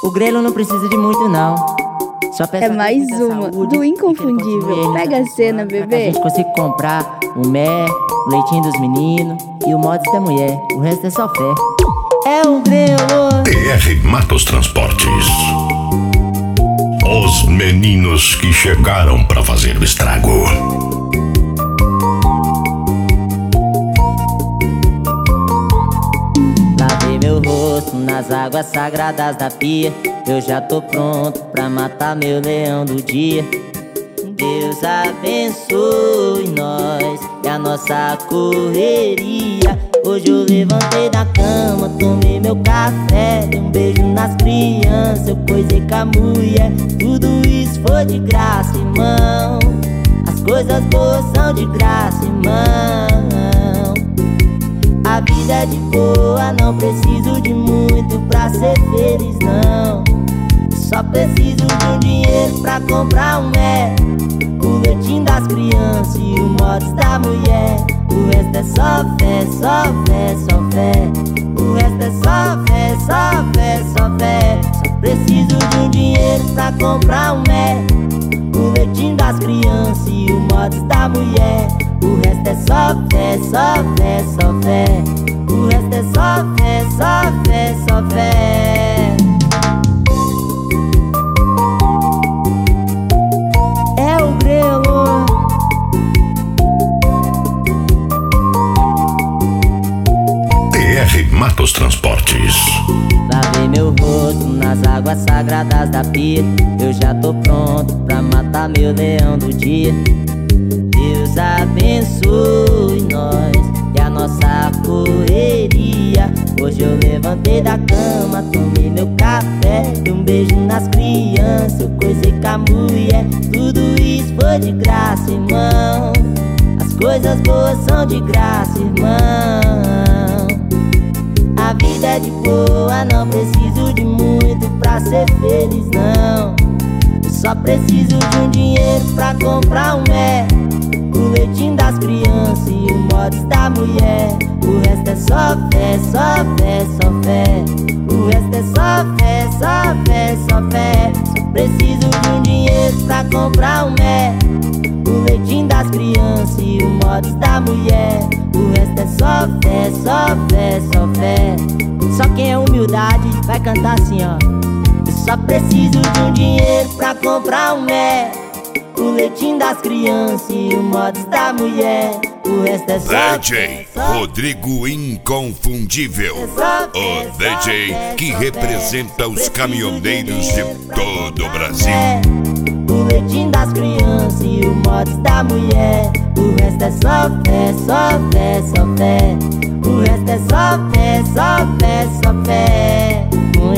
O grelo não precisa de muito não. Só peça É mais uma, do Inconfundível. Pega a cena, bebê. Pra que a gente consiga comprar o mé, o leitinho dos meninos e o mods da mulher. O resto é só fé. É o grelo. TR Matos Transportes. Os meninos que chegaram pra fazer o estrago. Lavei meu rosto nas águas sagradas da pia. Eu já tô pronto pra matar meu leão do dia. Deus abençoe nós e a nossa correria. Hoje eu levantei da cama, tomei meu café, dei um beijo nas crianças, eu coisei com a mulher. Tudo isso foi de graça, irmão. As coisas boas são de graça, irmão. A vida é de boa, não preciso de muito pra ser feliz, não. Só preciso de um dinheiro pra comprar um mé, o leitinho das crianças e o mods da mulher. O resto é só fé, só fé, só fé. O resto é só fé, só fé, só fé. Só preciso de um dinheiro pra comprar um mé, o leitinho das crianças e o mods da mulher. O resto é só fé, só fé, só fé. O resto é só fé, só fé, só fé. É o grelo. TR Matos Transportes. Lavei meu rosto nas águas sagradas da pia. Eu já tô pronto pra matar meu leão do dia. Deus abençoe nós e a nossa correria. Hoje eu levantei da cama, tomei meu café, dei um beijo nas crianças, eu coisei com a mulher. Tudo isso foi de graça, irmão. As coisas boas são de graça, irmão. A vida é de boa, não preciso de muito pra ser feliz, não. Eu só preciso de um dinheiro pra comprar um mé, o leitinho das crianças e o mods da mulher. O resto é só fé, só fé, só fé. O resto é só fé, só fé, só fé. Só preciso de um dinheiro pra comprar um mé, o leitinho das crianças e o mods da mulher. O resto é só fé, só fé, só fé. Só quem é humildade vai cantar assim, ó. Eu só preciso de um dinheiro pra comprar um mé, o leitinho das crianças e o mods da mulher. O resto é só DJ Rodrigo Inconfundível, o DJ que representa os caminhoneiros de todo o Brasil. O leitinho das crianças e o mods da mulher. O resto é só fé, só fé, só fé. O resto é só fé, só fé, só fé.